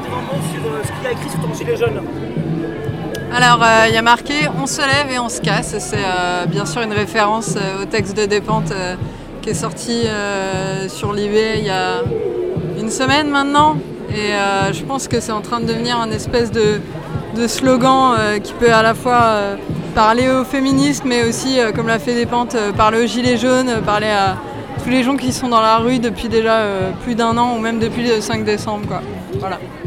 devant moi sur ce qu'il a écrit sur ton gilet jaune. Alors, il y a marqué « On se lève et on se casse ». C'est bien sûr une référence au texte de Despentes qui est sorti sur l'IB il y a une semaine maintenant. Et je pense que c'est en train de devenir un espèce de slogan qui peut à la fois parler au féminisme, mais aussi, comme l'a fait Despentes, parler aux gilets jaunes, parler à tous les gens qui sont dans la rue depuis déjà plus d'1 an ou même depuis le 5 décembre, quoi. Voilà.